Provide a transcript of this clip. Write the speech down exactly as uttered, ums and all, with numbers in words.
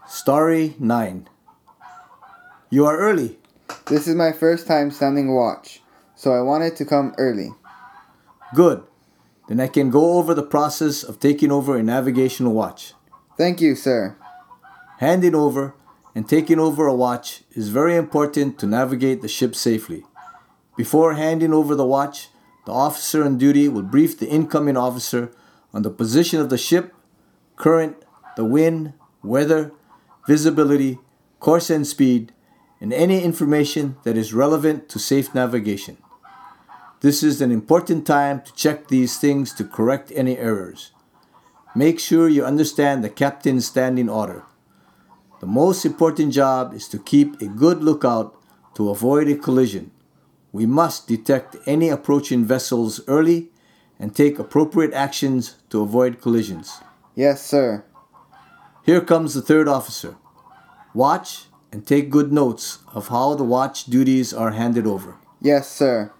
Story nine. You are early. This is my first time standing watch, so I wanted to come early. Good. Then I can go over the process of taking over a navigational watch. Thank you, sir. Handing over and taking over a watch is very important to navigate the ship safely. Before handing over the watch, the officer on duty will brief the incoming officer on the position of the ship, current, the wind, weather, visibility, course and speed, and any information that is relevant to safe navigation. This is an important time to check these things to correct any errors. Make sure you understand the captain's standing order. The most important job is to keep a good lookout to avoid a collision. We must detect any approaching vessels early and take appropriate actions to avoid collisions. Yes, sir. Here comes the third officer. Watch and take good notes of how the watch duties are handed over. Yes, sir.